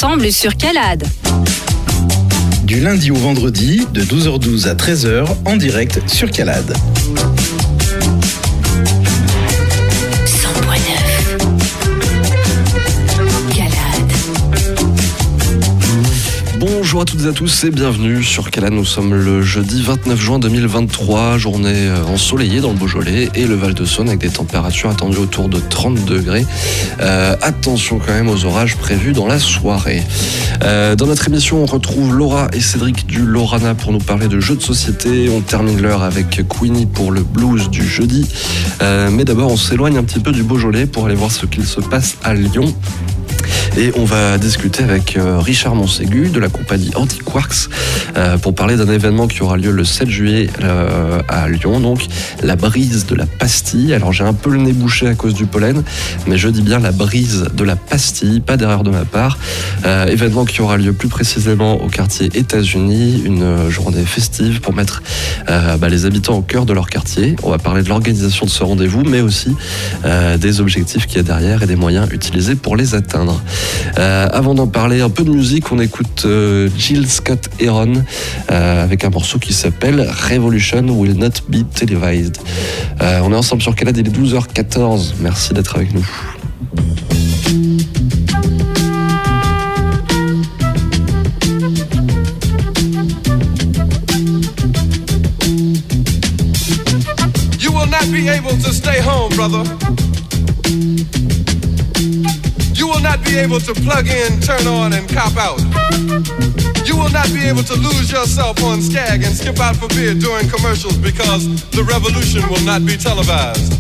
ensemble sur Calade. Du lundi au vendredi, de 12h12 à 13h, en direct sur Calade. Bonjour à toutes et à tous et bienvenue sur Calade. Nous sommes le jeudi 29 juin 2023, journée ensoleillée dans le Beaujolais et le Val-de-Saône avec des températures attendues autour de 30 degrés. Attention quand même aux orages prévus dans la soirée. Dans notre émission, on retrouve Laura et Cédric du Lorana pour nous parler de jeux de société. On termine l'heure avec Queenie pour le blues du jeudi. Mais d'abord, on s'éloigne un petit peu du Beaujolais pour aller voir ce qu'il se passe à Lyon. Et on va discuter avec Richard Monségu de la compagnie Antiquarks pour parler d'un événement qui aura lieu le 7 juillet à Lyon, donc la brise de la pastille. Alors j'ai un peu le nez bouché à cause du pollen, mais je dis bien la brise de la pastille, pas d'erreur de ma part. Événement qui aura lieu plus précisément au quartier États-Unis, une journée festive pour mettre les habitants au cœur de leur quartier. On va parler de l'organisation de ce rendez-vous, mais aussi des objectifs qu'il y a derrière et des moyens utilisés pour les atteindre. Avant d'en parler un peu de musique, on écoute Jill Scott Heron avec un morceau qui s'appelle Revolution Will Not Be Televised. On est ensemble sur Calade, il est 12h14. Merci d'être avec nous. You will not be able to stay home, brother. You will not be able to plug in, turn on, and cop out. You will not be able to lose yourself on Skag and skip out for beer during commercials because the revolution will not be televised.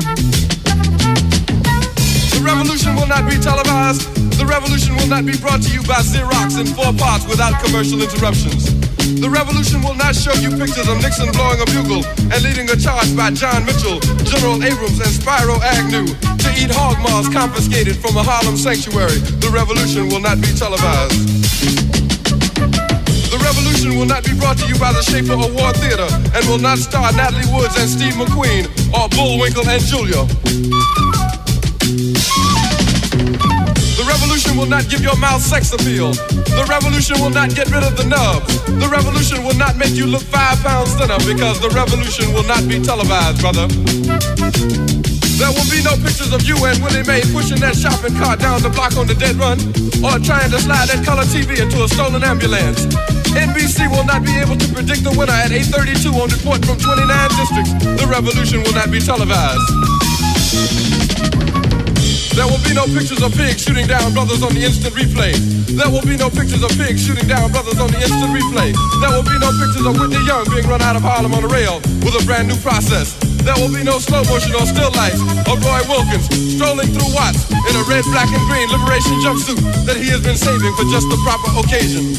The revolution will not be televised. The revolution will not be brought to you by Xerox in 4 parts without commercial interruptions. The revolution will not show you pictures of Nixon blowing a bugle and leading a charge by John Mitchell, General Abrams, and Spyro Agnew to eat hog maws confiscated from a Harlem sanctuary. The revolution will not be televised. The revolution will not be brought to you by the Schaefer Award Theater and will not star Natalie Woods and Steve McQueen or Bullwinkle and Julia. The revolution will not give your mouth sex appeal. The revolution will not get rid of the nubs. The revolution will not make you look 5 pounds thinner because the revolution will not be televised, brother. There will be no pictures of you and Willie Mae pushing that shopping cart down the block on the dead run or trying to slide that color TV into a stolen ambulance. NBC will not be able to predict the winner at 8:32 on report from 29 districts. The revolution will not be televised. There will be no pictures of pigs shooting down brothers on the instant replay. There will be no pictures of pigs shooting down brothers on the instant replay. There will be no pictures of Whitney Young being run out of Harlem on a rail with a brand new process. There will be no slow motion or still lights of Roy Wilkins strolling through Watts in a red, black, and green liberation jumpsuit that he has been saving for just the proper occasion.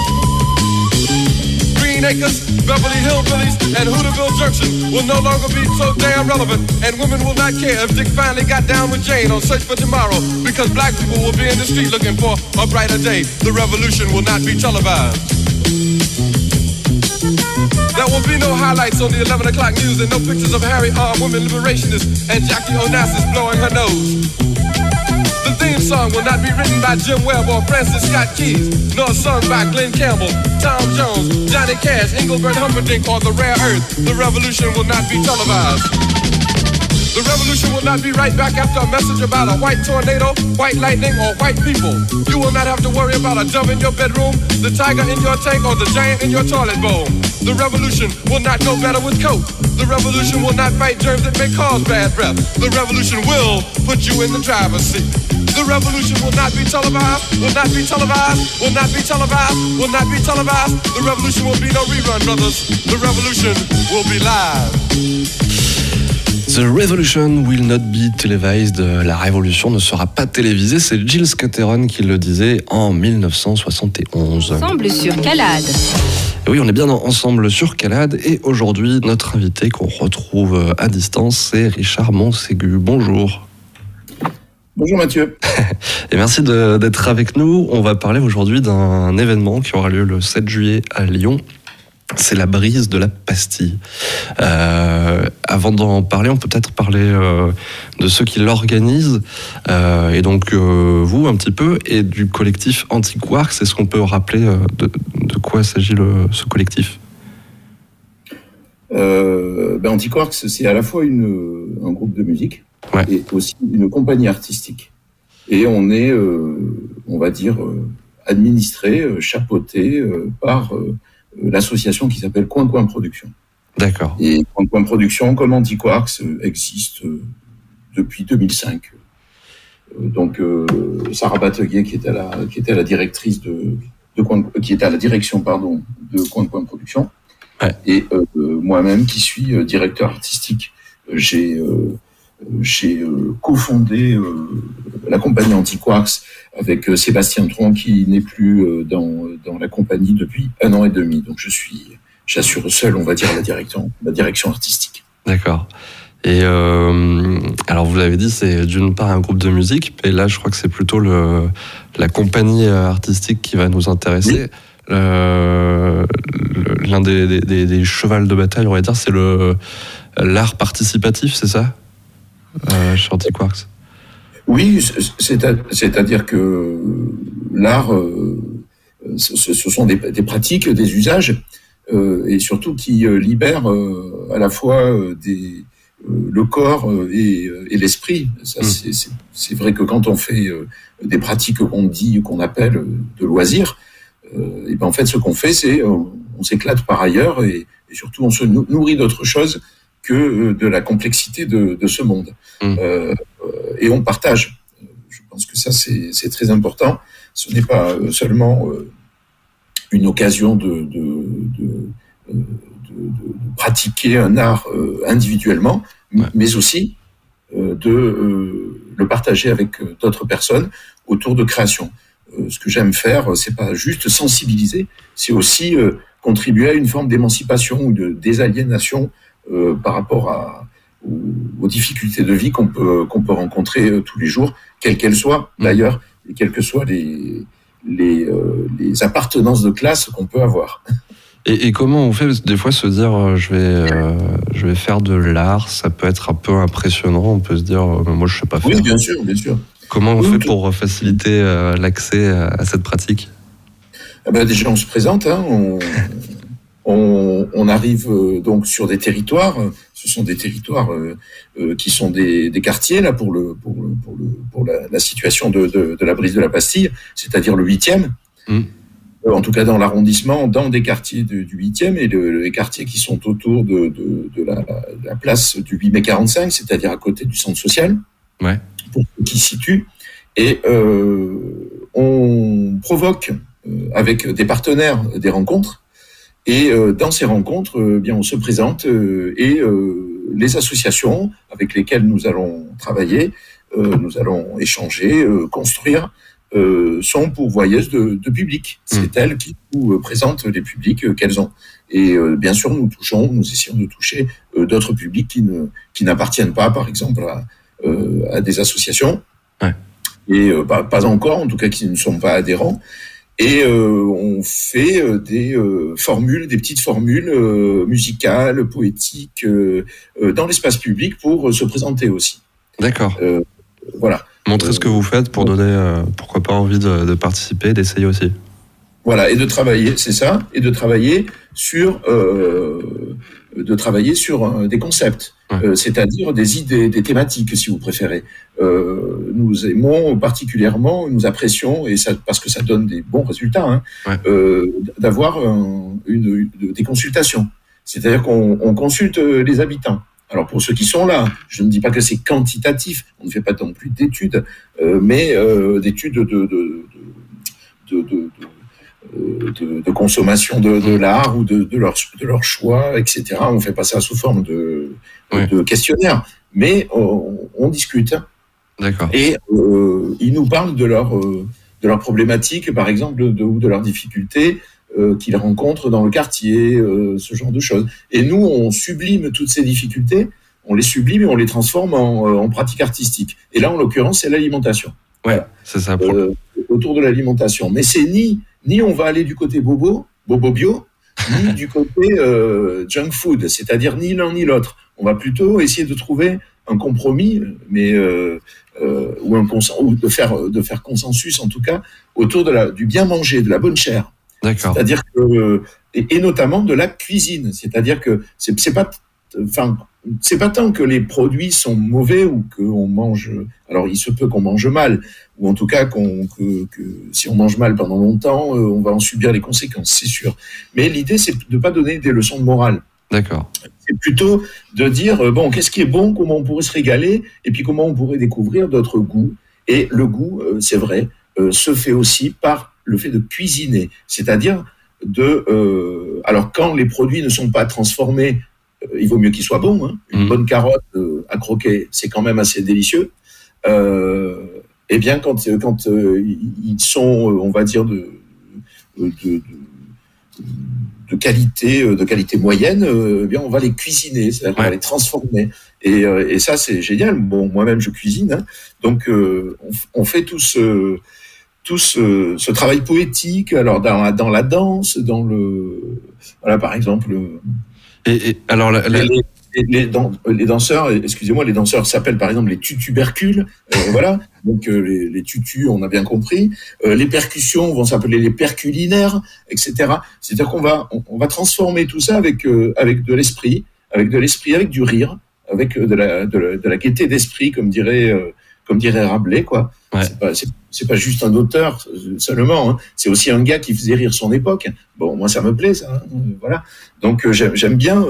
Acres, Beverly Hillbillies, and Hooterville Junction will no longer be so damn relevant, and women will not care if Dick finally got down with Jane on Search for Tomorrow, because black people will be in the street looking for a brighter day. The revolution will not be televised. There will be no highlights on the 11 o'clock news and no pictures of Harry armed women liberationists and Jackie Onassis blowing her nose. The theme song will not be written by Jim Webb or Francis Scott Keys, nor sung by Glenn Campbell, Tom Jones, Johnny Cash, Engelbert Humperdinck, or The Rare Earth. The revolution will not be televised. The revolution will not be right back after a message about a white tornado, white lightning, or white people. You will not have to worry about a dove in your bedroom, the tiger in your tank, or the giant in your toilet bowl. The revolution will not go better with Coke. The revolution will not fight germs that may cause bad breath. The revolution will put you in the driver's seat. The revolution will not be televised, will not be televised, will not be televised, will not be televised. The revolution will be no rerun, brothers. The revolution will be live. The Revolution will not be televised. La révolution ne sera pas télévisée. C'est Jill Scott Heron qui le disait en 1971. Ensemble sur Calade. Et oui, on est bien ensemble sur Calade. Et aujourd'hui, notre invité qu'on retrouve à distance, c'est Richard Monségu. Bonjour. Bonjour Mathieu. Et merci d'être avec nous. On va parler aujourd'hui d'un événement qui aura lieu le 7 juillet à Lyon. C'est la brise de la pastille. Avant d'en parler, on peut peut-être parler de ceux qui l'organisent, et donc vous un petit peu, et du collectif Antiquarks. Est-ce qu'on peut rappeler de quoi s'agit ce collectif ? Antiquarks, c'est à la fois un groupe de musique et aussi une compagnie artistique. Et on est, on va dire, administré, chapeauté par l'association qui s'appelle Coin Coin Production. D'accord. Et Coin Coin Production, comme Antiquarks, existe depuis 2005. Donc Sarah Bataguier, qui était la directrice qui était à la direction de Coin Coin Production, et moi-même qui suis directeur artistique, j'ai cofondé la compagnie Antiquarks avec Sébastien Tron, qui n'est plus dans la compagnie depuis 1 an et demi. Donc j'assure seul, on va dire, la direction artistique. D'accord. Et alors vous l'avez dit, c'est d'une part un groupe de musique, et là je crois que c'est plutôt la compagnie artistique qui va nous intéresser. Oui. L'un des chevals de bataille, on va dire, c'est l'art participatif, c'est ça, chez Antiquarks? Oui, c'est-à-dire que l'art, ce sont des pratiques, des usages, et surtout qui libèrent à la fois le corps et l'esprit. Ça, c'est vrai que quand on fait des pratiques qu'on appelle de loisirs, et ben en fait, ce qu'on fait, c'est on s'éclate par ailleurs, et surtout on se nourrit d'autre chose que de la complexité de ce monde. Et on partage. Je pense que ça, c'est très important. Ce n'est pas seulement une occasion de pratiquer un art individuellement, mais aussi de le partager avec d'autres personnes autour de création. Ce que j'aime faire, c'est pas juste sensibiliser, c'est aussi contribuer à une forme d'émancipation ou de désaliénation par rapport aux difficultés de vie qu'on peut rencontrer tous les jours, quelles qu'elles soient d'ailleurs, et quelles que soient les appartenances de classe qu'on peut avoir. Et comment on fait? Parce que des fois, se dire je vais faire de l'art, ça peut être un peu impressionnant. On peut se dire moi je sais pas faire. Oui, bien sûr, bien sûr. Comment on fait pour faciliter l'accès à cette pratique? Déjà, on se présente. On arrive donc sur des territoires. Ce sont des territoires qui sont des quartiers là pour la situation de la brise de la Pastille, c'est-à-dire le 8e. En tout cas dans l'arrondissement, dans des quartiers du 8e, et les quartiers qui sont autour de la place du 8 mai 45, c'est-à-dire à côté du centre social, pour ceux qui se situent. Et on provoque avec des partenaires des rencontres. Et dans ces rencontres, bien on se présente et les associations avec lesquelles nous allons travailler, nous allons échanger, construire, sont pourvoyeuses de public. C'est elles qui nous présentent les publics qu'elles ont. Et bien sûr, nous essayons de toucher d'autres publics qui n'appartiennent pas, par exemple, à des associations. Et pas encore, en tout cas, qui ne sont pas adhérents. Et on fait des petites formules musicales, poétiques, dans l'espace public pour se présenter aussi. D'accord. Voilà. Montrer ce que vous faites pour donner, pourquoi pas, envie de participer, d'essayer aussi. Voilà, et de travailler, c'est ça, et de travailler sur des concepts, c'est-à-dire des idées, des thématiques, si vous préférez. Nous aimons particulièrement, nous apprécions, et ça, parce que ça donne des bons résultats, d'avoir des consultations. C'est-à-dire qu'on consulte les habitants. Alors pour ceux qui sont là, je ne dis pas que c'est quantitatif, on ne fait pas non plus d'études, mais d'études de consommation de l'art ou de leur choix, etc. On ne fait pas ça sous forme de questionnaire, mais on discute. D'accord. Et ils nous parlent de leurs problématiques, par exemple, ou de leurs difficultés qu'ils rencontrent dans le quartier, ce genre de choses. Et nous, on sublime toutes ces difficultés, on les sublime et on les transforme en pratique artistique. Et là, en l'occurrence, c'est l'alimentation. Ouais, c'est ça. Autour de l'alimentation. Mais c'est ni on va aller du côté bobo bio, ni du côté junk food, c'est-à-dire ni l'un ni l'autre. On va plutôt essayer de trouver un compromis, mais ou de faire consensus en tout cas autour du bien manger, de la bonne chair. D'accord. C'est-à-dire que et notamment de la cuisine, c'est-à-dire que c'est pas tant que les produits sont mauvais ou qu'on mange. Alors il se peut qu'on mange mal, ou en tout cas que si on mange mal pendant longtemps, on va en subir les conséquences, c'est sûr. Mais l'idée c'est de pas donner des leçons de morale. D'accord. C'est plutôt de dire bon, qu'est-ce qui est bon, comment on pourrait se régaler, et puis comment on pourrait découvrir d'autres goûts. Et le goût, c'est vrai, se fait aussi par le fait de cuisiner, c'est-à-dire alors quand les produits ne sont pas transformés, il vaut mieux qu'ils soient bons. Hein. Une bonne carotte à croquer, c'est quand même assez délicieux. Eh bien, quand ils sont, on va dire de qualité moyenne, eh bien, on va les cuisiner, c'est-à-dire qu'on va les transformer. Et ça, c'est génial. Bon, moi-même, je cuisine, hein. Donc on fait tout ce travail poétique. Alors dans la danse, voilà, par exemple. Et alors les danseurs, excusez-moi, les danseurs s'appellent par exemple les tutubercules, voilà. Donc les tutus, on a bien compris. Les percussions vont s'appeler les perculinaires, etc. C'est-à-dire qu'on va transformer tout ça avec de l'esprit, avec du rire, avec de la gaieté d'esprit, comme dirait Rabelais, quoi. Ouais. C'est pas juste un auteur seulement, hein. C'est aussi un gars qui faisait rire son époque. Bon, moi ça me plaît, ça, hein. Voilà. Donc j'aime bien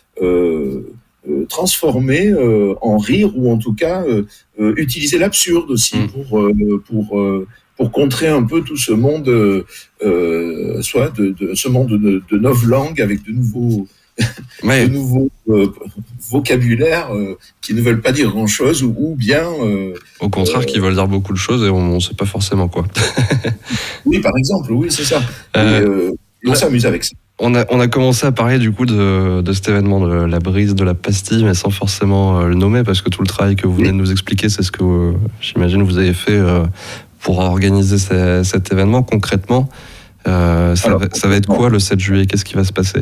transformer en rire, ou en tout cas utiliser l'absurde aussi pour contrer un peu tout ce monde, soit de ce monde de novlangue avec de nouveaux de nouveaux vocabulaires qui ne veulent pas dire grand-chose, ou bien au contraire qui veulent dire beaucoup de choses et on ne sait pas forcément quoi. Oui, par exemple, oui, c'est ça. On s'amuse avec ça. On a commencé à parler du coup de cet événement de la brise de la pastille, mais sans forcément le nommer, parce que tout le travail que vous venez de nous expliquer, c'est ce que j'imagine vous avez fait pour organiser cet événement. Concrètement, ça va être quoi le 7 juillet? Qu'est-ce qui va se passer?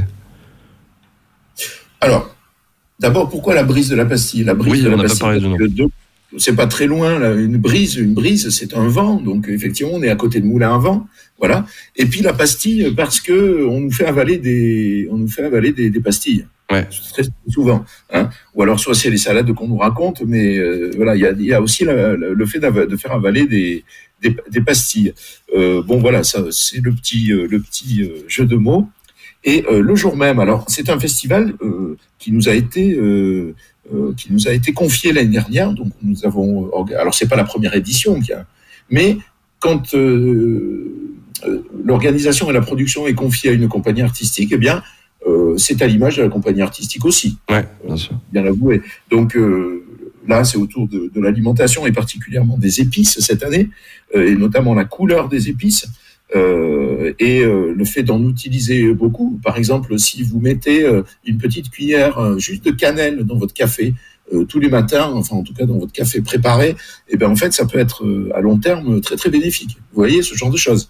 Alors, d'abord, pourquoi la brise de la pastille? La brise de la pastille, pas parlé du nom. C'est pas très loin, là. Une brise, c'est un vent. Donc, effectivement, on est à côté de Moulin à Vent. Voilà. Et puis, la pastille, parce que on nous fait avaler des pastilles. Ouais. Très souvent, hein. Ou alors, soit c'est les salades qu'on nous raconte, mais, voilà, il y a aussi le fait de faire avaler des pastilles. Bon, voilà, ça, c'est le petit jeu de mots. Et le jour même, alors c'est un festival qui nous a été confié l'année dernière. Donc nous avons, alors c'est pas la première édition, mais quand l'organisation et la production est confiée à une compagnie artistique, eh bien c'est à l'image de la compagnie artistique aussi. Ouais, bien sûr. Bien l'avouer. Donc là, c'est autour de l'alimentation et particulièrement des épices cette année, et notamment la couleur des épices. Et le fait d'en utiliser beaucoup. Par exemple, si vous mettez une petite cuillère juste de cannelle dans votre café tous les matins, enfin en tout cas dans votre café préparé, et ben en fait ça peut être à long terme très très bénéfique. Vous voyez, ce genre de choses.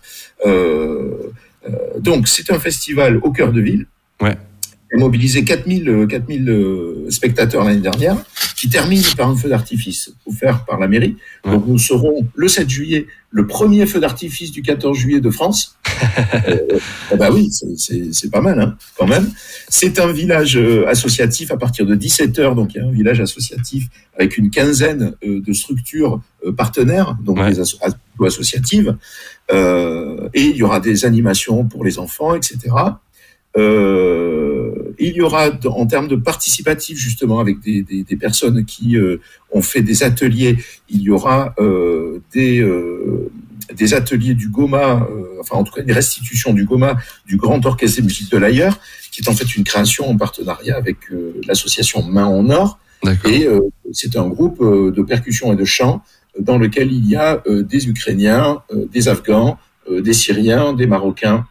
Donc c'est un festival au cœur de ville. Ouais. On a mobilisé 4000 spectateurs l'année dernière, qui termine par un feu d'artifice offert par la mairie. Ouais. Donc nous serons le 7 juillet, le premier feu d'artifice du 14 juillet de France. Bah oui, c'est pas mal, hein, quand même. C'est un village associatif à partir de 17h, donc il y a un village associatif avec une quinzaine de structures partenaires, donc des associatives, et il y aura des animations pour les enfants, etc. Il y aura, en termes de participatif, justement, avec des personnes qui ont fait des ateliers, il y aura des ateliers du GOMA, enfin en tout cas des restitutions du GOMA, du Grand Orchestre de musique de l'Ailleurs, qui est en fait une création en partenariat avec l'association Main en Or. D'accord. Et c'est un groupe de percussion et de chant dans lequel il y a des Ukrainiens, des Afghans, des Syriens, des Marocains,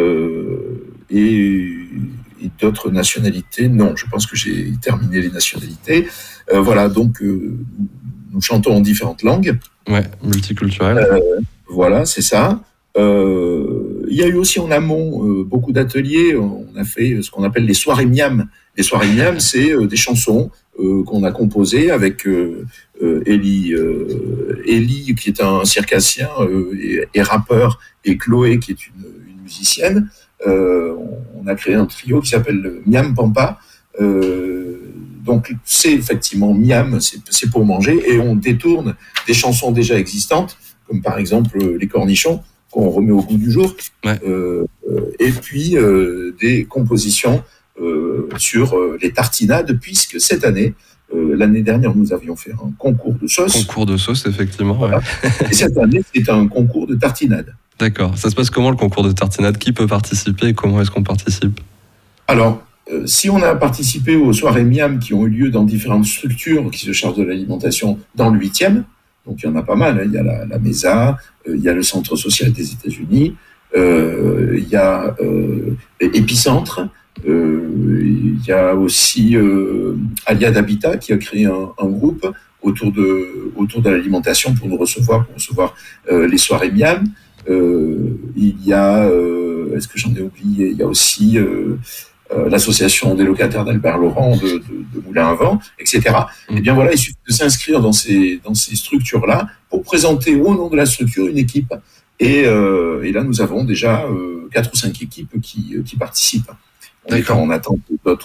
et d'autres nationalités. Non, je pense que j'ai terminé les nationalités. Voilà, donc nous chantons en différentes langues. Ouais, multiculturel. Voilà, c'est ça. il y a eu aussi en amont beaucoup d'ateliers. On a fait ce qu'on appelle les soirées miam. Les soirées miam, c'est des chansons qu'on a composées avec Elie, qui est un circassien et rappeur, et Chloé, qui est une musicienne. On a créé un trio qui s'appelle Miam Pampa. Donc c'est effectivement miam, c'est pour manger, et on détourne des chansons déjà existantes, comme par exemple les cornichons qu'on remet au goût du jour, Ouais. Et puis des compositions sur les tartinades, puisque cette année, l'année dernière, nous avions fait un concours de sauce. Concours de sauce, effectivement. Voilà. Ouais. Et cette année, c'est un concours de tartinade. D'accord. Ça se passe comment, le concours de tartinade? Qui peut participer et comment est-ce qu'on participe? Alors, si on a participé aux soirées miam qui ont eu lieu dans différentes structures qui se chargent de l'alimentation dans le 8e, donc il y en a pas mal, hein. Il y a la MESA, il y a le Centre social des États-Unis, il y a Épicentre, il y a aussi Aliade Habitat qui a créé un groupe autour de l'alimentation pour recevoir les soirées miam. Il y a, est-ce que j'en ai oublié? Il y a aussi l'association des locataires d'Albert Laurent de Moulin à Vent, etc. Et bien voilà, il suffit de s'inscrire dans ces structures-là pour présenter au nom de la structure une équipe. Et là, nous avons déjà 4 ou 5 équipes qui participent. On est en attente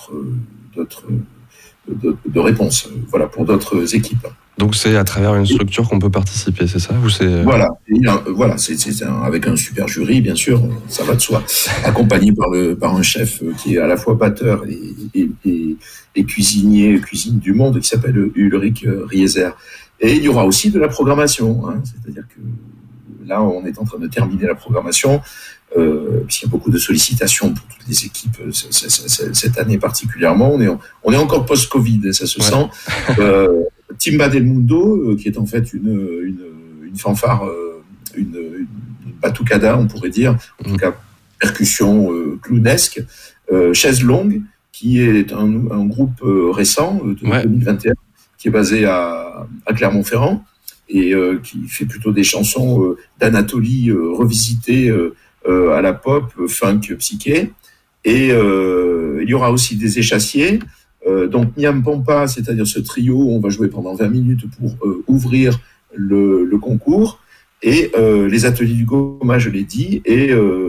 de réponses, voilà, pour d'autres équipes. Donc c'est à travers une structure qu'on peut participer, c'est ça? Ou c'est... Voilà, c'est avec un super jury, bien sûr, ça va de soi, accompagné par un chef qui est à la fois batteur et cuisine du monde, qui s'appelle Ulrich Rieser. Et il y aura aussi de la programmation, hein, c'est-à-dire que là, on est en train de terminer la programmation, puisqu'il y a beaucoup de sollicitations pour toutes les équipes cette année particulièrement. On est encore post-Covid, ça se sent. Timba del Mundo, qui est en fait une fanfare, une batucada, on pourrait dire, en tout cas percussion clownesque. Chaise Longue, qui est un groupe récent de 2021, qui est basé à Clermont-Ferrand et qui fait plutôt des chansons d'Anatolie revisitées à la pop, funk, psyché. Et il y aura aussi des échassiers. Donc Miam Pampa, c'est-à-dire ce trio, on va jouer pendant 20 minutes pour ouvrir le concours, et les ateliers du Goma, je l'ai dit, et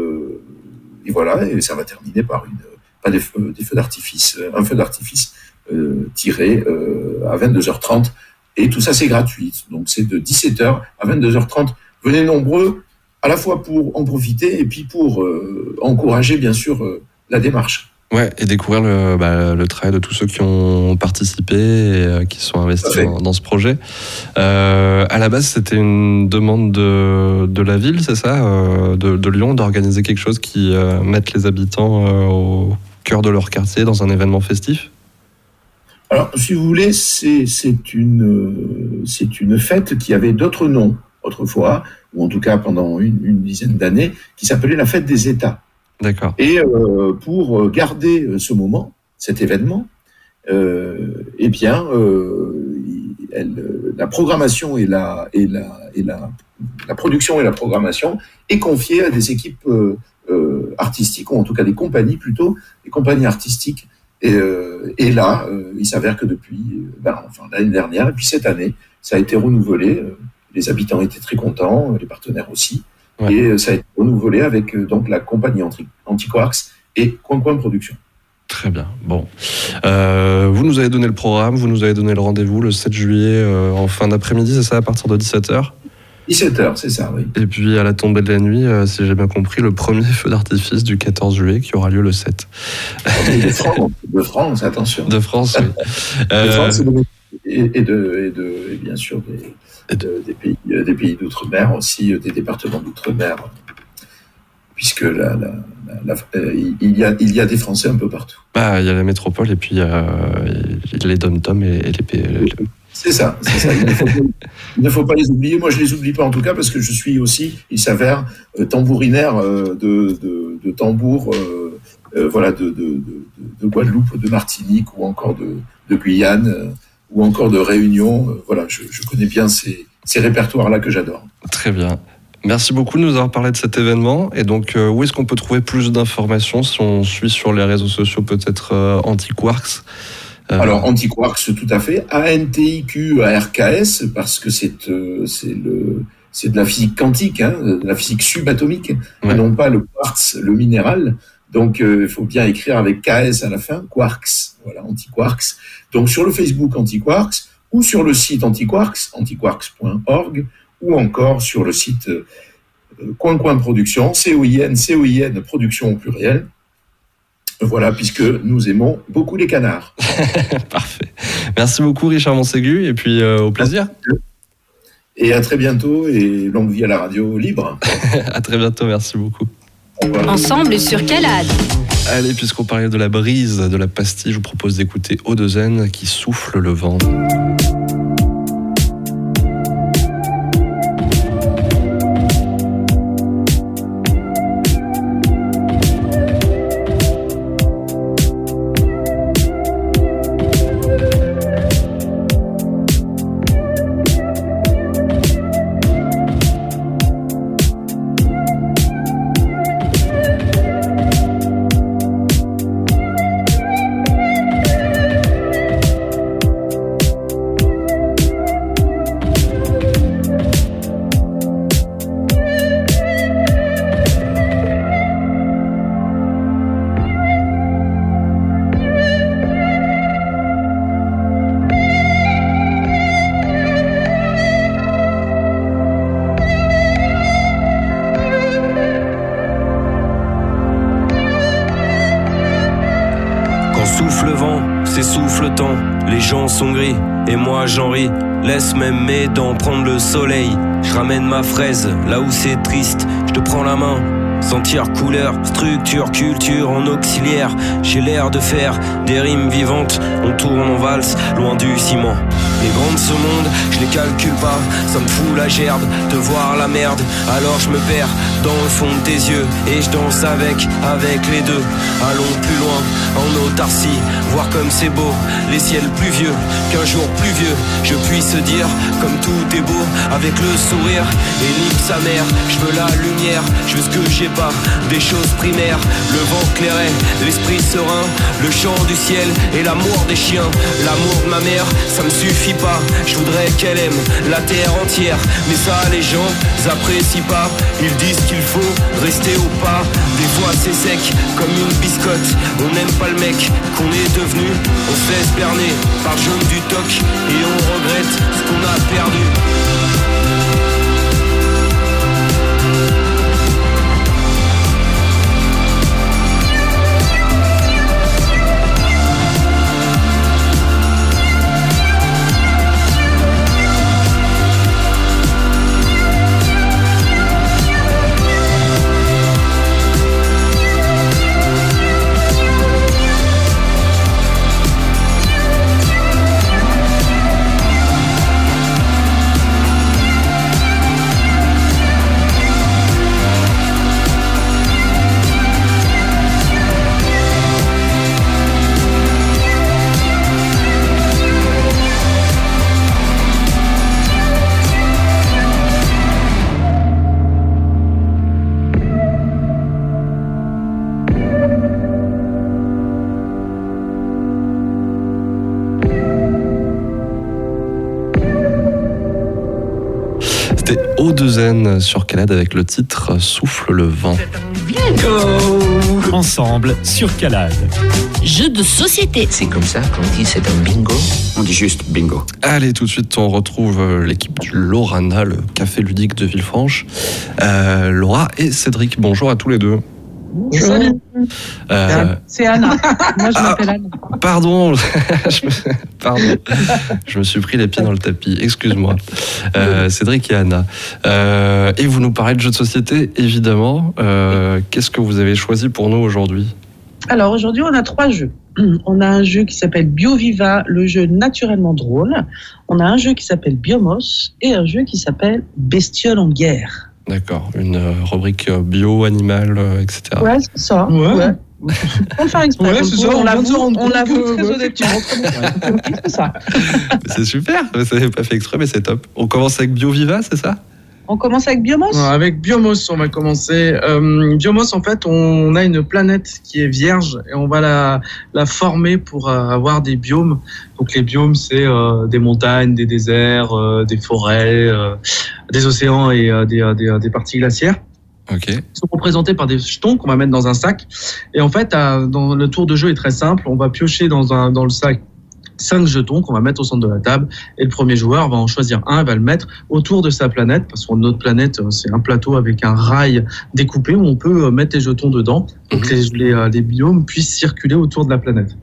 voilà, et ça va terminer par des feux d'artifice, un feu d'artifice tiré à 22h30, et tout ça c'est gratuit, donc c'est de 17h à 22h30. Venez nombreux, à la fois pour en profiter et puis pour encourager bien sûr la démarche. Ouais, et découvrir le travail de tous ceux qui ont participé et qui sont investis dans ce projet. À la base, c'était une demande de la ville, c'est ça, de Lyon, d'organiser quelque chose qui mette les habitants au cœur de leur quartier dans un événement festif? Alors, si vous voulez, c'est une fête qui avait d'autres noms autrefois, ou en tout cas pendant une dizaine d'années, qui s'appelait la fête des États. D'accord. Et pour garder ce moment, cet événement, eh bien, la programmation et la production et la programmation est confiée à des équipes artistiques, ou en tout cas des compagnies plutôt, des compagnies artistiques. Et là, il s'avère que depuis l'année dernière, et puis cette année, ça a été renouvelé. Les habitants étaient très contents, les partenaires aussi. Ouais. Et ça a été renouvelé avec donc la compagnie Antiquarks et Coin Coin Production. Très bien. Bon, vous nous avez donné le programme, vous nous avez donné le rendez-vous le 7 juillet en fin d'après-midi, c'est ça, à partir de 17h? 17h, c'est ça, oui. Et puis à la tombée de la nuit, si j'ai bien compris, le premier feu d'artifice du 14 juillet qui aura lieu le 7. De France, attention. De France, oui. De France et bien sûr des pays d'outre-mer aussi, des départements d'outre-mer, puisque il y a des Français un peu partout. Ah, il y a la métropole et puis il y a les dom-toms et les pays. C'est ça. Il ne faut pas les oublier. Moi, je les oublie pas en tout cas parce que je suis aussi, il s'avère, tambourinaire de tambour, voilà, de Guadeloupe, de Martinique ou encore de Guyane. Ou encore de Réunion, voilà, je connais bien ces répertoires-là que j'adore. Très bien. Merci beaucoup de nous avoir parlé de cet événement. Et donc, où est-ce qu'on peut trouver plus d'informations si on suit sur les réseaux sociaux, peut-être Antiquarks Alors, Antiquarks, tout à fait. ANTIQARKS, parce que c'est de la physique quantique, de la physique subatomique, et non pas le quartz, le minéral. Donc, il faut bien écrire avec KS à la fin, Quarks. Voilà, Antiquarks. Donc, sur le Facebook Antiquarks, ou sur le site Antiquarks, antiquarks.org, ou encore sur le site Coin Production, COIN, production au pluriel. Voilà, puisque nous aimons beaucoup les canards. Parfait. Merci beaucoup Richard Monségu, et puis au plaisir. Et à très bientôt, et longue vie à la radio libre. À très bientôt, merci beaucoup. Ensemble sur Calade. Allez, puisqu'on parlait de la brise, de la pastille, je vous propose d'écouter O2N qui souffle le vent. Souffle le vent, s'essouffle le temps, les gens sont gris, et moi j'en ris. Laisse même mes dents prendre le soleil. Je ramène ma fraise là où c'est triste, je te prends la main. Sentir couleur, structure, culture en auxiliaire. J'ai l'air de faire des rimes vivantes. On tourne en valse, loin du ciment. Les grands de ce monde, je les calcule pas. Ça me fout la gerbe de voir la merde. Alors je me perds dans le fond de tes yeux et je danse avec les deux. Allons plus loin, en autarcie, voir comme c'est beau. Les ciels pluvieux, qu'un jour pluvieux je puisse dire comme tout est beau avec le sourire. Et nique sa mère, je veux la lumière, je veux ce que j'ai pas, des choses primaires. Le vent clairait, l'esprit serein, le chant du ciel et l'amour des chiens. L'amour de ma mère, ça me suffit pas, je voudrais qu'elle aime la terre entière. Mais ça les gens apprécient pas, ils disent qu'il faut rester au pas. Des fois c'est sec comme une biscotte, on n'aime pas le mec qu'on est devenu. On se laisse berner par le jaune du toc et on regrette ce qu'on a perdu. O2N sur Calade avec le titre Souffle le vent. Ensemble sur Calade. Jeu de société. C'est comme ça qu'on dit c'est un bingo. On dit juste bingo. Allez, tout de suite, on retrouve l'équipe du Lorana, le café ludique de Villefranche. Laura et Cédric, bonjour à tous les deux. Salut. C'est Anna. Moi, je m'appelle Anna. Pardon, je me suis pris les pieds dans le tapis, excuse-moi. Cédric et Anna. Et vous nous parlez de jeux de société, évidemment. Qu'est-ce que vous avez choisi pour nous aujourd'hui ? Alors, aujourd'hui, on a 3 jeux. On a un jeu qui s'appelle BioViva, le jeu naturellement drôle. On a un jeu qui s'appelle Biomos et un jeu qui s'appelle Bestioles en guerre. D'accord, une rubrique bio, animal, etc. Ouais, c'est ça. Ouais. On faire exprès. Ouais, c'est ça. On l'avoue très honnêtement. C'est ça. C'est super, vous n'avez pas fait exprès, mais c'est top. On commence avec BioViva, c'est ça ? On commence avec Biomos ? Avec Biomos, on va commencer. Biomos, en fait, on a une planète qui est vierge et on va la former pour avoir des biomes. Donc les biomes, c'est des montagnes, des déserts, des forêts, des océans et des parties glaciaires. Ok. Ils sont représentés par des jetons qu'on va mettre dans un sac. Et en fait, dans le tour de jeu est très simple. On va piocher dans le sac 5 jetons qu'on va mettre au centre de la table. Et le premier joueur va en choisir un et va le mettre autour de sa planète. Parce que notre planète, c'est un plateau avec un rail découpé où on peut mettre les jetons dedans pour que les biomes puissent circuler autour de la planète.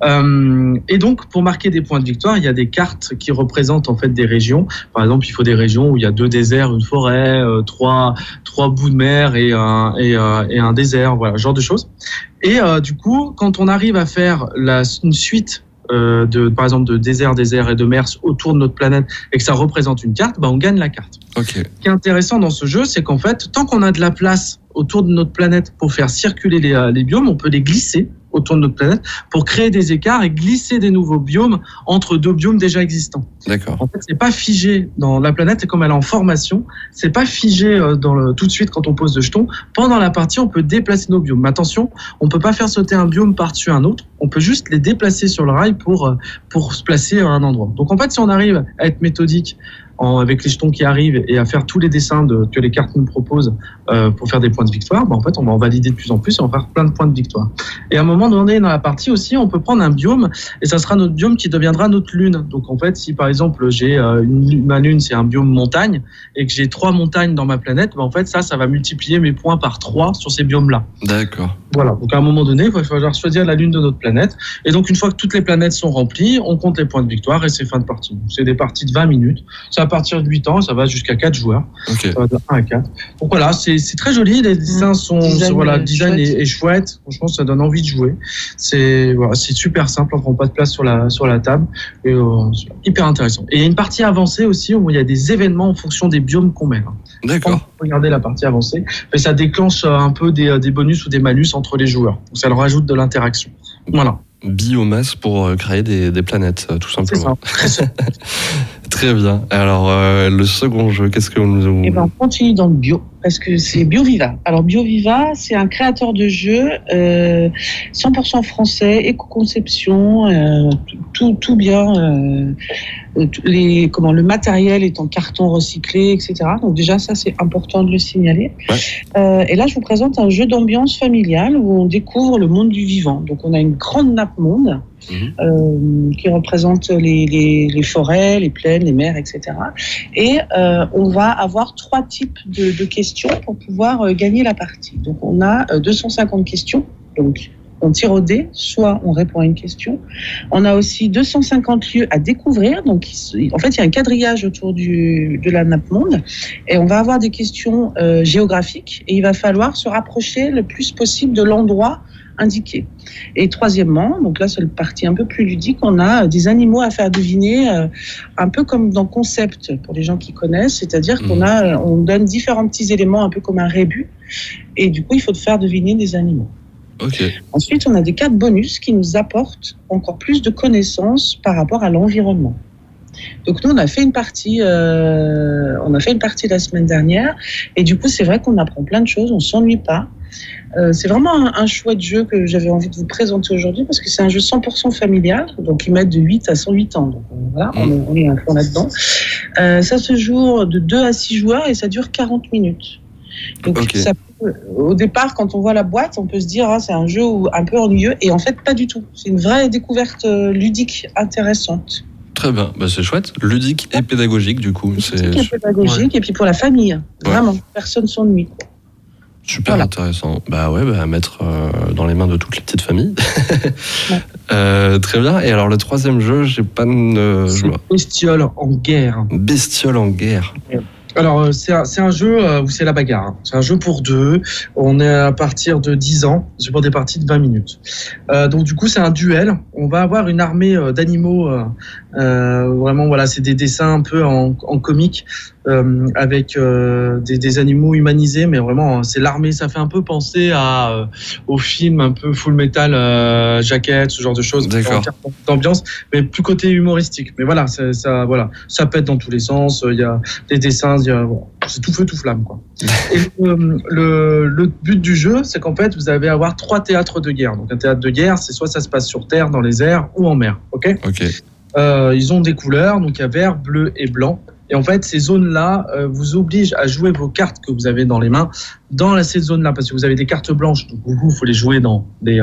Et donc, pour marquer des points de victoire, il y a des cartes qui représentent en fait des régions. Par exemple, il faut des régions où il y a 2 déserts, une forêt, 3 bouts de mer et un désert, voilà, ce genre de choses. Et du coup, quand on arrive à faire une suite par exemple de désert et de mer autour de notre planète et que ça représente une carte, on gagne la carte. Okay. Ce qui est intéressant dans ce jeu, c'est qu'en fait, tant qu'on a de la place autour de notre planète pour faire circuler les biomes, on peut les glisser autour de notre planète pour créer des écarts et glisser des nouveaux biomes entre 2 biomes déjà existants. D'accord. En fait, c'est pas figé dans la planète, et comme elle est en formation, c'est pas figé tout de suite quand on pose le jeton. Pendant la partie, on peut déplacer nos biomes. Mais attention, on peut pas faire sauter un biome par-dessus un autre. On peut juste les déplacer sur le rail pour se placer à un endroit. Donc en fait, si on arrive à être méthodique avec les jetons qui arrivent et à faire tous les dessins que les cartes nous proposent pour faire des points de victoire, en fait, on va en valider de plus en plus et on va faire plein de points de victoire. Et à un moment donné dans la partie aussi, on peut prendre un biome et ça sera notre biome qui deviendra notre lune. Donc en fait, si par exemple j'ai ma lune, c'est un biome montagne et que j'ai 3 montagnes dans ma planète, en fait ça va multiplier mes points par 3 sur ces biomes-là. D'accord. Voilà. Donc à un moment donné, il va falloir choisir la lune de notre planète. Et donc une fois que toutes les planètes sont remplies, on compte les points de victoire et c'est fin de partie. Donc, c'est des parties de 20 minutes. Ça à partir de 8 ans, ça va jusqu'à 4 joueurs. Okay. Ça va de 1 à 4. Donc voilà, c'est très joli. Les dessins le design est chouette. Franchement, ça donne envie de jouer. C'est super simple. On prend pas de place sur la table. Et c'est hyper intéressant. Et il y a une partie avancée aussi où il y a des événements en fonction des biomes qu'on met. D'accord. Regardez la partie avancée. Mais ça déclenche un peu des bonus ou des malus entre les joueurs. Donc ça leur rajoute de l'interaction. Voilà. Biomasse pour créer des planètes, tout simplement. C'est ça. Très bien. Alors, le second jeu, qu'est-ce que nous... on continue dans le bio, parce que c'est BioViva. Alors, BioViva, c'est un créateur de jeux 100% français, éco-conception, tout bien. Le matériel est en carton recyclé, etc. Donc déjà, ça, c'est important de le signaler. Ouais. Et là, je vous présente un jeu d'ambiance familiale où on découvre le monde du vivant. Donc, on a une grande nappe monde qui représente les forêts, les plaines, les mers, etc. Et on va avoir 3 types de questions pour pouvoir gagner la partie. Donc, on a 250 questions. Donc, on tire au dé, soit on répond à une question. On a aussi 250 lieux à découvrir. Donc, en fait, il y a un quadrillage autour de la nappe monde. Et on va avoir des questions géographiques. Et il va falloir se rapprocher le plus possible de l'endroit indiqué. Et troisièmement, donc là, c'est le parti un peu plus ludique, on a des animaux à faire deviner, un peu comme dans Concept, pour les gens qui connaissent. C'est-à-dire on donne différents petits éléments, un peu comme un rébus. Et du coup, il faut faire deviner des animaux. Okay. Ensuite, on a des cartes bonus qui nous apportent encore plus de connaissances par rapport à l'environnement. Donc nous, on a fait une partie la semaine dernière, et du coup, c'est vrai qu'on apprend plein de choses, on s'ennuie pas. C'est vraiment un chouette jeu que j'avais envie de vous présenter aujourd'hui parce que c'est un jeu 100% familial, donc ils mettent de 8 à 108 ans. Donc voilà, on est un peu là-dedans. Ça se joue de 2 à 6 joueurs et ça dure 40 minutes. Donc ça peut, au départ, quand on voit la boîte, on peut se dire c'est un jeu un peu ennuyeux, et en fait pas du tout. C'est une vraie découverte ludique intéressante. Très bien, c'est chouette, ludique et pédagogique du coup. Ludique et pédagogique, et puis pour la famille, vraiment, personne s'ennuie. Super intéressant. À mettre dans les mains de toutes les petites familles. Très bien. Et alors le troisième jeu, j'ai pas de... Bestioles en guerre. Bestioles en guerre. Alors, c'est un jeu où c'est la bagarre. C'est un jeu pour 2. On est à partir de 10 ans. C'est pour des parties de 20 minutes. Donc, du coup, c'est un duel. On va avoir une armée d'animaux. Vraiment, voilà, c'est des dessins un peu en comique. avec des animaux humanisés, mais vraiment c'est l'armée. Ça fait un peu penser au film un peu Full Metal Jacket, ce genre de choses. D'accord. D'ambiance, mais plus côté humoristique. Mais voilà, ça pète dans tous les sens. Il y a des dessins, c'est tout feu tout flamme, quoi. Et le but du jeu, c'est qu'en fait vous allez avoir 3 théâtres de guerre. Donc un théâtre de guerre, c'est soit ça se passe sur terre, dans les airs ou en mer. Ok. Ils ont des couleurs, donc il y a vert, bleu et blanc. Et en fait, ces zones-là vous obligent à jouer vos cartes que vous avez dans les mains dans ces zones-là, parce que vous avez des cartes blanches, donc il faut les jouer dans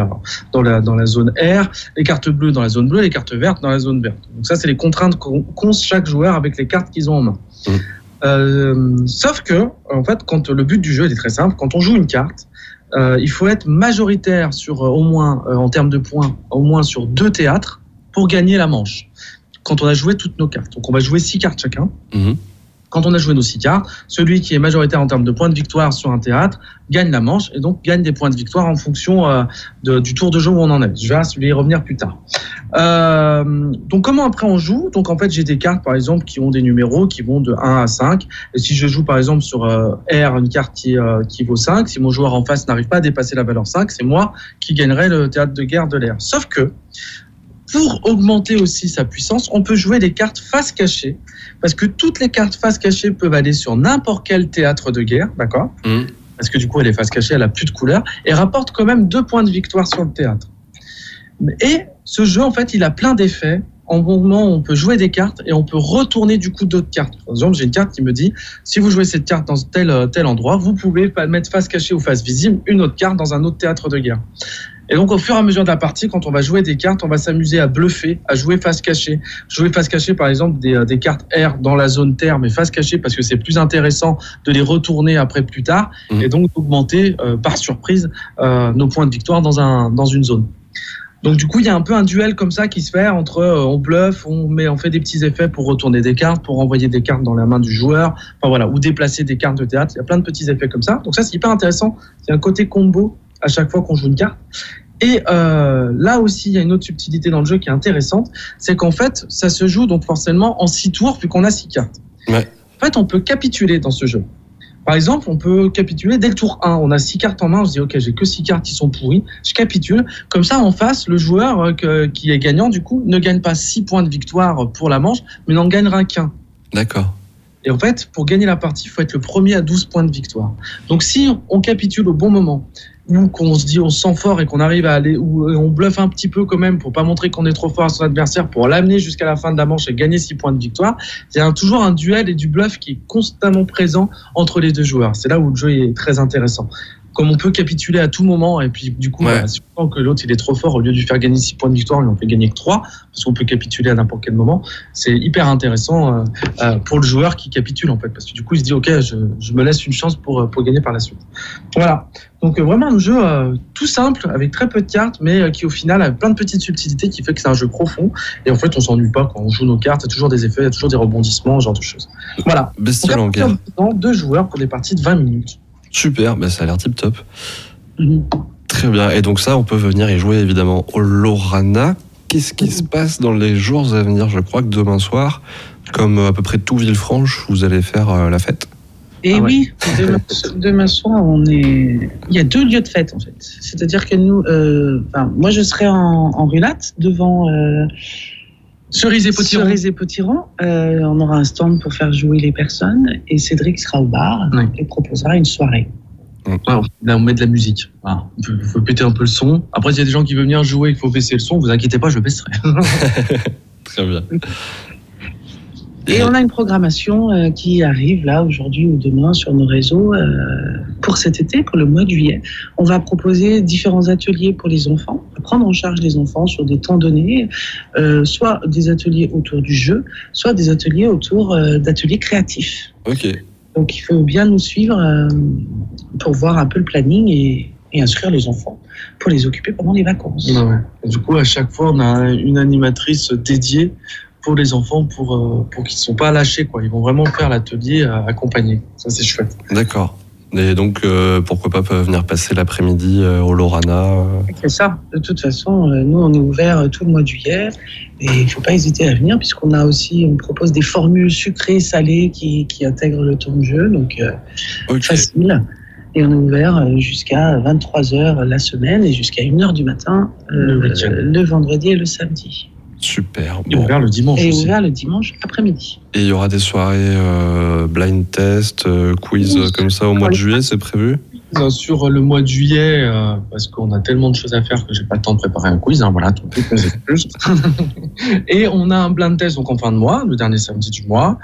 la zone air, les cartes bleues dans la zone bleue, les cartes vertes dans la zone verte. Donc ça, c'est les contraintes qu'ont chaque joueur avec les cartes qu'ils ont en main. Sauf que, en fait, quand le but du jeu il est très simple, quand on joue une carte, il faut être majoritaire sur au moins, en termes de points, au moins sur 2 théâtres pour gagner la manche. Quand on a joué toutes nos cartes. Donc on va jouer 6 cartes chacun. Quand on a joué nos 6 cartes, celui qui est majoritaire en termes de points de victoire sur un théâtre gagne la manche et donc gagne des points de victoire en fonction du tour de jeu où on en est. Je vais y revenir plus tard. Donc comment après on joue ? Donc en fait j'ai des cartes par exemple qui ont des numéros qui vont de 1 à 5. Et si je joue par exemple sur R une carte qui vaut 5, si mon joueur en face n'arrive pas à dépasser la valeur 5, c'est moi qui gagnerai le théâtre de guerre de l'air. Sauf que pour augmenter aussi sa puissance, on peut jouer des cartes face cachée, parce que toutes les cartes face cachée peuvent aller sur n'importe quel théâtre de guerre, d'accord ? Parce que du coup, elle est face cachée, elle a plus de couleur, et rapporte quand même 2 points de victoire sur le théâtre. Et ce jeu, en fait, il a plein d'effets. En bon moment, on peut jouer des cartes et on peut retourner du coup d'autres cartes. Par exemple, j'ai une carte qui me dit, si vous jouez cette carte dans tel endroit, vous pouvez mettre face cachée ou face visible une autre carte dans un autre théâtre de guerre. Et donc, au fur et à mesure de la partie, quand on va jouer des cartes, on va s'amuser à bluffer, à jouer face cachée. Jouer face cachée, par exemple, des cartes R dans la zone terre, mais face cachée parce que c'est plus intéressant de les retourner après plus tard et donc d'augmenter par surprise nos points de victoire dans une zone. Donc du coup, il y a un peu un duel comme ça qui se fait entre on bluffe, on fait des petits effets pour retourner des cartes, pour envoyer des cartes dans la main du joueur, enfin voilà, ou déplacer des cartes de théâtre. Il y a plein de petits effets comme ça. Donc ça, c'est hyper intéressant. C'est un côté combo à chaque fois qu'on joue une carte. Et là aussi, il y a une autre subtilité dans le jeu qui est intéressante, c'est qu'en fait, ça se joue donc forcément en 6 tours vu qu'on a 6 cartes. Ouais. En fait, on peut capituler dans ce jeu. Par exemple, on peut capituler dès le tour 1. On a 6 cartes en main, on se dit ok, j'ai que 6 cartes qui sont pourries, je capitule. Comme ça, en face, le joueur qui est gagnant, du coup, ne gagne pas 6 points de victoire pour la manche, mais n'en gagnera qu'un. D'accord. Et en fait, pour gagner la partie, il faut être le premier à 12 points de victoire. Donc si on capitule au bon moment, ou qu'on se dit on se sent fort et qu'on arrive à aller, ou on bluffe un petit peu quand même pour pas montrer qu'on est trop fort à son adversaire, pour l'amener jusqu'à la fin de la manche et gagner 6 points de victoire, il y a toujours un duel et du bluff qui est constamment présent entre les deux joueurs. C'est là où le jeu est très intéressant. Comme on peut capituler à tout moment, et puis du coup, si on sent que l'autre il est trop fort, au lieu de lui faire gagner 6 points de victoire, il en fait gagner que 3, parce qu'on peut capituler à n'importe quel moment. C'est hyper intéressant pour le joueur qui capitule en fait, parce que du coup il se dit ok, je me laisse une chance pour gagner par la suite. Voilà. Donc vraiment un jeu tout simple, avec très peu de cartes, mais qui au final a plein de petites subtilités qui fait que c'est un jeu profond. Et en fait on s'ennuie pas quand on joue nos cartes, il y a toujours des effets, il y a toujours des rebondissements, ce genre de choses. Voilà. Bestial en guerre. 2 joueurs pour des parties de 20 minutes. Super, ça a l'air tip top. Très bien. Et donc ça, on peut venir y jouer évidemment au Lorana. Qu'est-ce qui se passe dans les jours à venir ? Je crois que demain soir, comme à peu près tout Villefranche, vous allez faire la fête. Et oui, demain soir, il y a 2 lieux de fête en fait. C'est-à-dire que nous, moi je serai en Rulatte devant Cerise et Potiron. On aura un stand pour faire jouer les personnes et Cédric sera au bar et proposera une soirée. Là, on met de la musique. Voilà. Il faut péter un peu le son. Après, s'il y a des gens qui veulent venir jouer et qu'il faut baisser le son, vous inquiétez pas, je baisserai. Très bien. Et on a une programmation qui arrive là aujourd'hui ou demain sur nos réseaux pour cet été, pour le mois de juillet. On va proposer différents ateliers pour les enfants, prendre en charge les enfants sur des temps donnés, soit des ateliers autour du jeu, soit des ateliers autour d'ateliers créatifs. Ok. Donc il faut bien nous suivre pour voir un peu le planning et inscrire les enfants pour les occuper pendant les vacances. Ouais. Et du coup, à chaque fois, on a une animatrice dédiée pour les enfants pour qu'ils ne sont pas lâchés, quoi. Ils vont vraiment faire l'atelier accompagné. Ça, c'est chouette. D'accord. Et donc, pourquoi pas venir passer l'après-midi au Lorana C'est ça. De toute façon, nous, on est ouvert tout le mois de juillet. Et il ne faut pas hésiter à venir, puisqu'on propose des formules sucrées, salées qui intègrent le temps de jeu. Donc, facile. Et on est ouvert jusqu'à 23h la semaine et jusqu'à 1h du matin le vendredi et le samedi. Super. Et ouvert le dimanche et aussi. Ouvert le dimanche après-midi. Et il y aura des soirées blind test, quiz comme ça au mois de juillet, c'est prévu ? Sur le mois de juillet, parce qu'on a tellement de choses à faire que j'ai pas le temps de préparer un quiz. Voilà, tout est juste. Et on a un blind test donc en fin de mois, le dernier samedi du mois.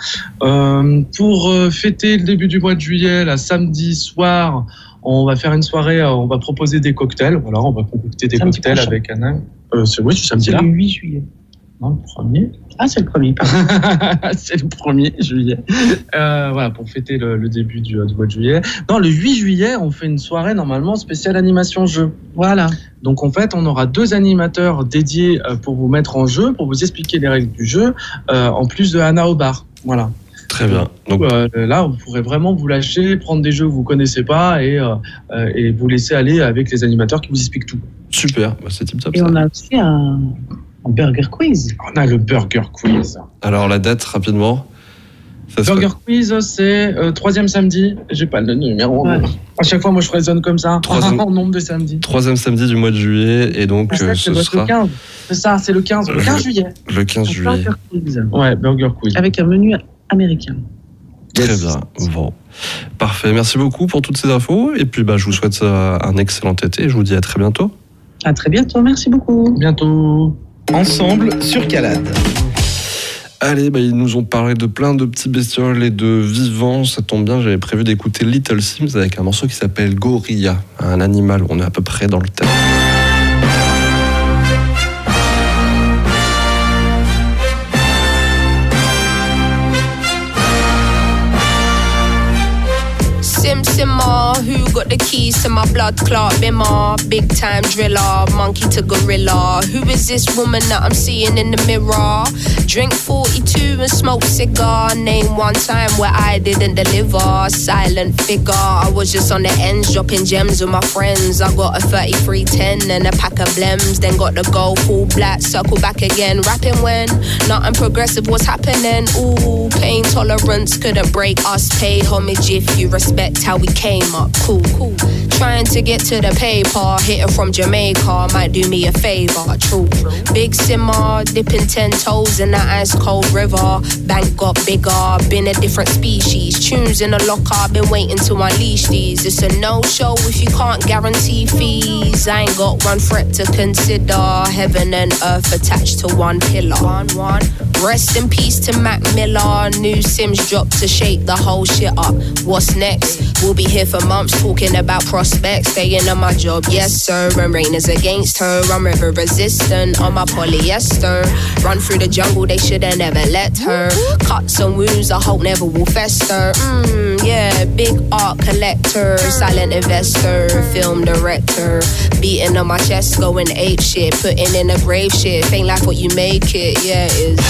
Pour fêter le début du mois de juillet, samedi soir, on va faire une soirée, on va proposer des cocktails. Voilà, on va concocter des samedi cocktails prochain. avec Anna. C'est samedi C'est là. le 8 juillet. Non, le 1er. Ah, c'est le 1er, pardon. C'est le 1er juillet. Voilà, pour fêter le début du mois de juillet. Non, le 8 juillet, on fait une soirée normalement spéciale animation jeu. Voilà. Donc en fait, on aura 2 animateurs dédiés pour vous mettre en jeu, pour vous expliquer les règles du jeu, en plus de Anna au bar. Voilà. Très bien. Donc là, vous pourrez vraiment vous lâcher, prendre des jeux que vous connaissez pas et vous laisser aller avec les animateurs qui vous expliquent tout. Super, c'est tip top. Et on a aussi un burger quiz. On a le burger quiz. Alors la date rapidement. Burger quiz, c'est 3e samedi. J'ai pas le numéro. Ouais. À chaque fois, moi, je raisonne comme ça. 3e En nombre de samedis. 3e samedi du mois de juillet. Et donc, ce sera... le 15. C'est ça, c'est le 15. Le 15 juillet. Le 15 juillet. Burger quiz. Ouais, burger quiz. Avec un menu américain. Très bien. Bon. Parfait. Merci beaucoup pour toutes ces infos. Et puis, je vous souhaite un excellent été. Je vous dis à très bientôt. À très bientôt. Merci beaucoup. Bientôt. Ensemble sur Calade. Allez, ils nous ont parlé de plein de petits bestioles et de vivants. Ça tombe bien, j'avais prévu d'écouter Little Sims avec un morceau qui s'appelle Gorilla, un animal. On est à peu près dans le thème. Simmer, who got the keys to my blood clot bimmer? Big time driller, monkey to gorilla. Who is this woman that I'm seeing in the mirror? Drink 42 and smoke cigar. Name one time where I didn't deliver. Silent figure, I was just on the ends dropping gems with my friends. I got a 3310 and a pack of blems. Then got the gold full black, circle back again. Rapping when nothing progressive was happening. Ooh, pain tolerance couldn't break us. Pay homage if you respect how we came up. Cool. Trying to get to the paper. Hit it from Jamaica, might do me a favor. True. Big simmer, dipping 10 toes in the ice cold river. Bank got bigger, been a different species. Tunes in the locker, been waiting to unleash these. It's a no-show if you can't guarantee fees. I ain't got one threat to consider. Heaven and earth attached to one pillar. One. Rest in peace to Mac Miller. New Sims dropped to shake the whole shit up. What's next? We'll be here for months talking about prospects. Staying on my job, yes sir. And rain is against her. I'm river resistant on my polyester. Run through the jungle, they should've never let her. Cuts and wounds, I hope never will fester. Yeah, big art collector, silent investor, film director. Beating on my chest, going ape shit, putting in a grave shit. Ain't like what you make it, yeah it is.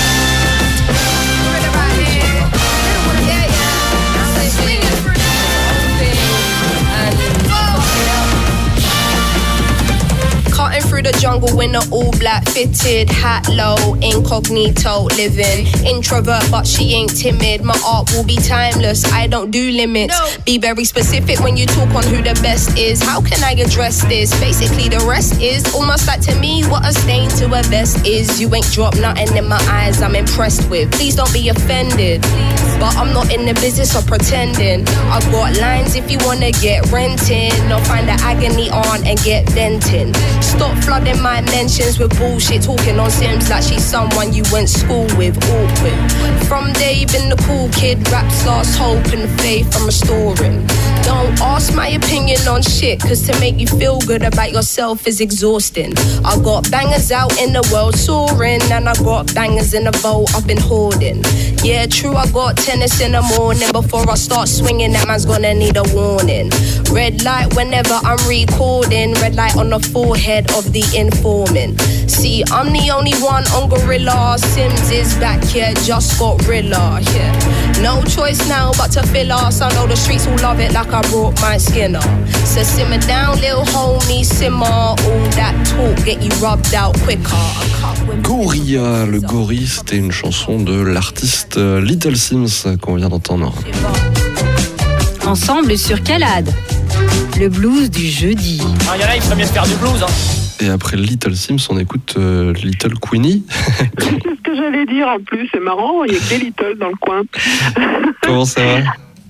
Cutting through the jungle in an all black fitted hat low, incognito living. Introvert but she ain't timid. My art will be timeless, I don't do limits. Be very specific when you talk on who the best is. How can I address this? Basically the rest is almost like to me what a stain to a vest is. You ain't dropped nothing in my eyes I'm impressed with. Please don't be offended, but I'm not in the business of pretending. I've got lines if you wanna get renting, or find the agony on and get venting. Stop flooding my mentions with bullshit, talking on Sims like she's someone you went school with. Awkward. From day been the cool kid, raps lost hope and faith I'm restoring. Don't ask my opinion on shit, cause to make you feel good about yourself is exhausting. I got bangers out in the world soaring, and I got bangers in the vault I've been hoarding. Yeah, true, I got tennis in the morning. Before I start swinging, that man's gonna need a warning. Red light whenever I'm recording. Red light on the forehead of the informing. See, I'm the only one on Gorilla. Sims is back, yeah, just got Rilla, yeah. No choice now but to fill us. I know the streets will love it like I brought my Skinner. So simmer down, little homie, simmer. All that talk get you rubbed out quicker. Gorilla, le gorille, c'était une chanson de l'artiste Little Sims qu'on vient d'entendre. Ensemble sur Calade, le blues du jeudi. Ah, y en a, il ferait mieux de faire du blues, hein. Et après Little Sims, on écoute Little Queenie. C'est ce que j'allais dire en plus, c'est marrant, il y a que des Little dans le coin. Comment ça va?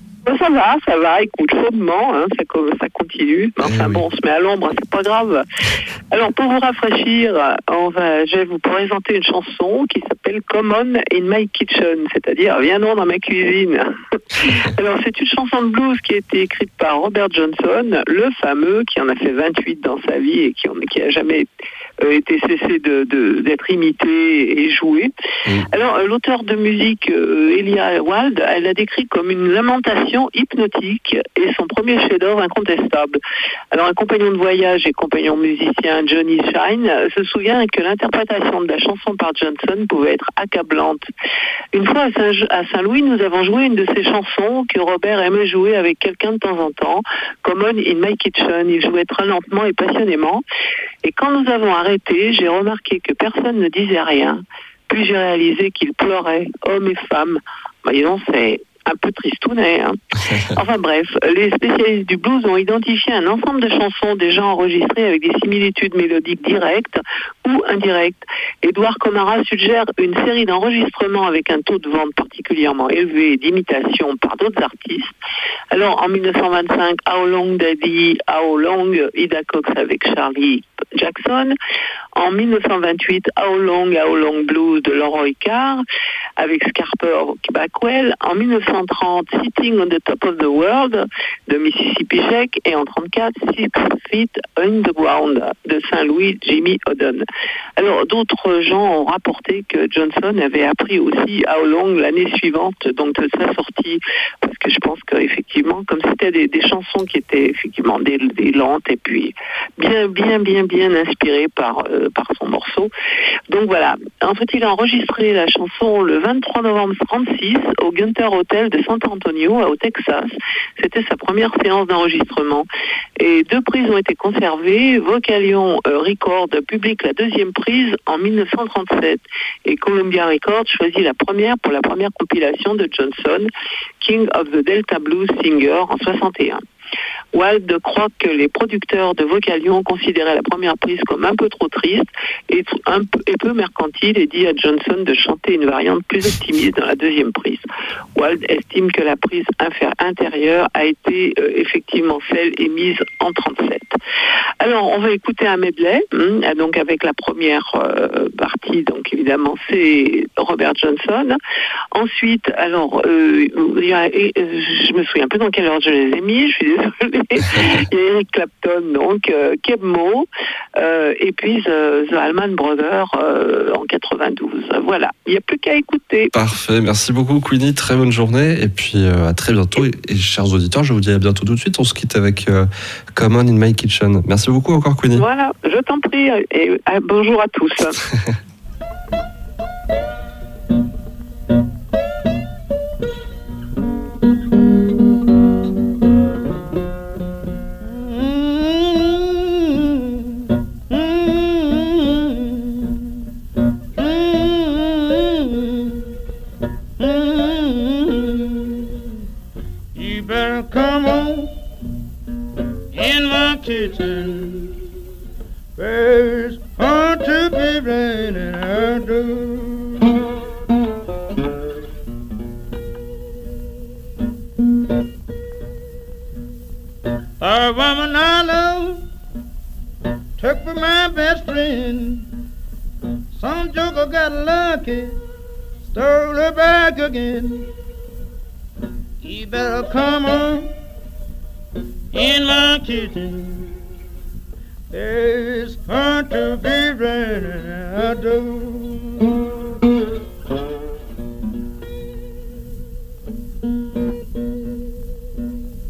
Ça va, écoute, chaudement, hein, ça continue. Enfin bon, on se met à l'ombre, c'est pas grave. Alors, pour vous rafraîchir, je vais vous présenter une chanson qui s'appelle Common in My Kitchen, c'est-à-dire Viens donc dans ma cuisine. Alors, c'est une chanson de blues qui a été écrite par Robert Johnson, le fameux, qui en a fait 28 dans sa vie et qui a jamais été cessé d'être imité et joué. Alors, l'auteur de musique, Elia Wald, elle l'a décrit comme une lamentation hypnotique et son premier chef-d'œuvre incontestable. Alors, un compagnon de voyage et compagnon musicien, Johnny Shine, se souvient que l'interprétation de la chanson par Johnson pouvait être accablante. Une fois à Saint-Louis, nous avons joué une de ces chansons que Robert aimait jouer avec quelqu'un de temps en temps, Common in My Kitchen. Il jouait très lentement et passionnément. Et quand nous avons arrêté, j'ai remarqué que personne ne disait rien. Puis j'ai réalisé qu'il pleurait, hommes et femmes. Voyons, c'est un peu tristounet, hein. Enfin bref, les spécialistes du blues ont identifié un ensemble de chansons déjà enregistrées avec des similitudes mélodiques directes ou indirectes. Edouard Conara suggère une série d'enregistrements avec un taux de vente particulièrement élevé d'imitation par d'autres artistes. Alors en 1925, How Long Daddy, How Long, Ida Cox avec Charlie Jackson. En 1928, How Long Blues de Laurent Icard avec Scarper Backwell. En 1930, Sitting on the Top of the World de Mississippi Sheik. Et en 1934, 6 Feet Underground de Saint-Louis, Jimmy Odom. Alors, d'autres gens ont rapporté que Johnson avait appris aussi How Long l'année suivante, donc de sa sortie, parce que je pense qu'effectivement, comme c'était des chansons qui étaient effectivement des lentes et puis bien inspirées par son morceau. Donc voilà. En fait, il a enregistré la chanson le 23 novembre 1936 au Gunther Hotel de San Antonio, au Texas. C'était sa première séance d'enregistrement. Et 2 prises ont été conservées. Vocalion Record publie la 2e prise en 1937. Et Columbia Records choisit la première pour la première compilation de Johnson, King of the Delta Blues Singer, en 1961. Wald croit que les producteurs de Vocalion considéraient la première prise comme un peu trop triste et peu mercantile et dit à Johnson de chanter une variante plus optimiste dans la 2e prise. Wald estime que la prise intérieure a été effectivement celle émise en 1937. Alors, on va écouter un medley, donc avec la première partie, donc évidemment, c'est Robert Johnson. Ensuite, alors, je me souviens un peu dans quelle ordre je les ai mis, je suis désolée. Il y a Eric Clapton, donc Keb Mo, et puis The Allman Brothers en 92. Voilà, il n'y a plus qu'à écouter. Parfait, merci beaucoup Queenie, très bonne journée, et puis à très bientôt. Et chers auditeurs, je vous dis à bientôt tout de suite. On se quitte avec Common in My Kitchen. Merci beaucoup encore Queenie. Voilà, je t'en prie, et bonjour à tous. Come on in my kitchen. There's hard to be raining out do. A woman I love took for my best friend. Some joker got lucky, stole her back again. You better come on in my kitchen. There's hard to be raining out do.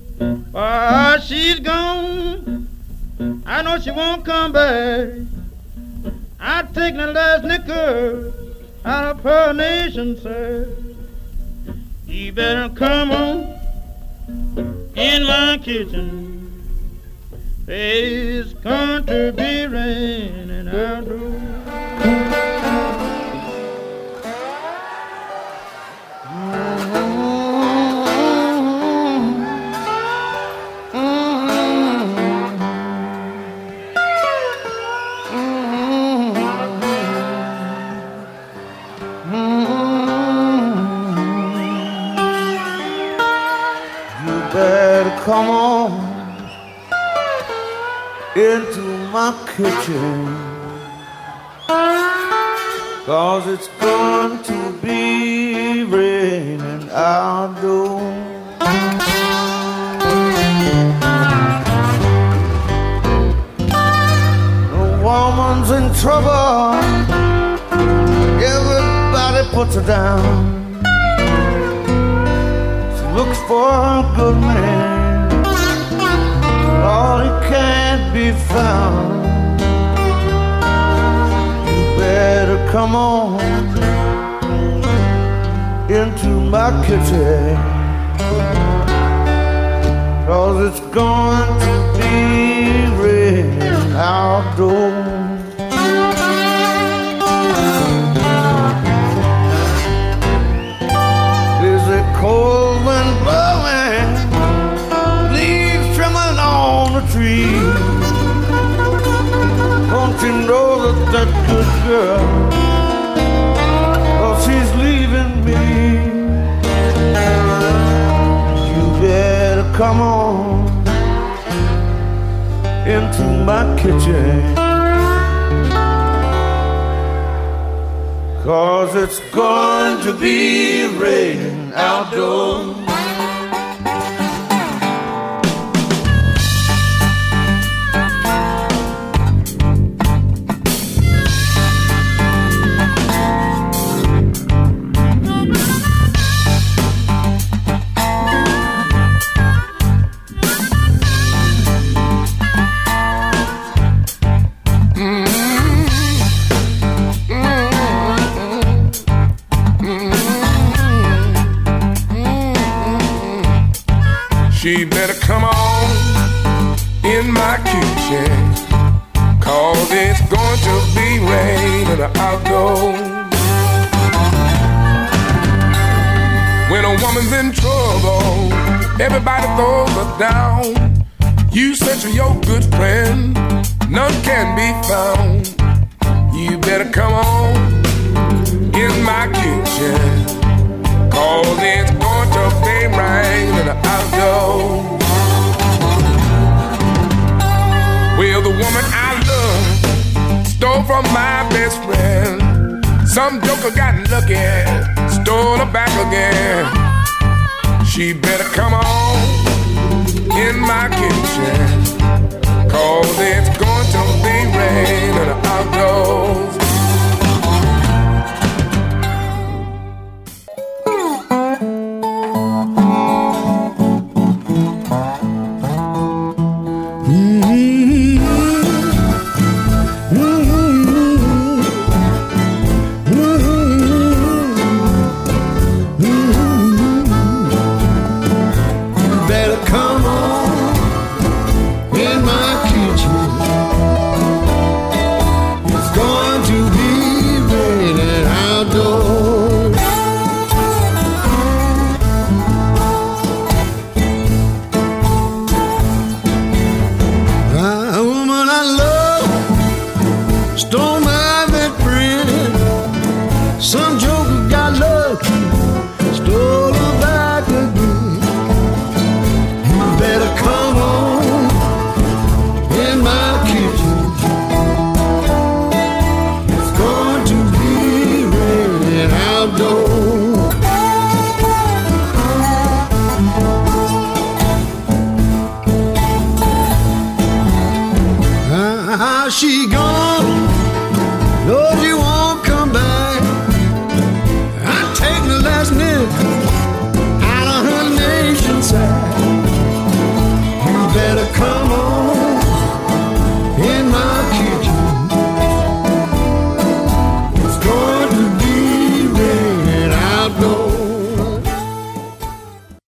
While she's gone, I know she won't come back. I take the last liquor out of her nation, sir. You better come on in my kitchen. It's going to be raining outdoors. Come on into my kitchen, 'cause it's going to be raining outdoors. The woman's in trouble, everybody puts her down. She looks for a good man, Lord, he can't be found. You better come on into my kitchen, 'cause it's going to be raining outdoors. There's a cold wind blowing, tree. Don't you know that good girl, oh, she's leaving me. You better come on into my kitchen, 'cause it's going to be raining outdoors. She better come on in my kitchen, 'cause it's going to be raining outdoors. When a woman's in trouble, everybody throws her down. You said to your good friend, none can be found. You better come on in my kitchen, 'cause it's going to be raining outdoors. Well, the woman I love stole from my best friend. Some joker got lucky, stole her back again. She better come on in my kitchen, 'cause it's going to be raining outdoors. She gone.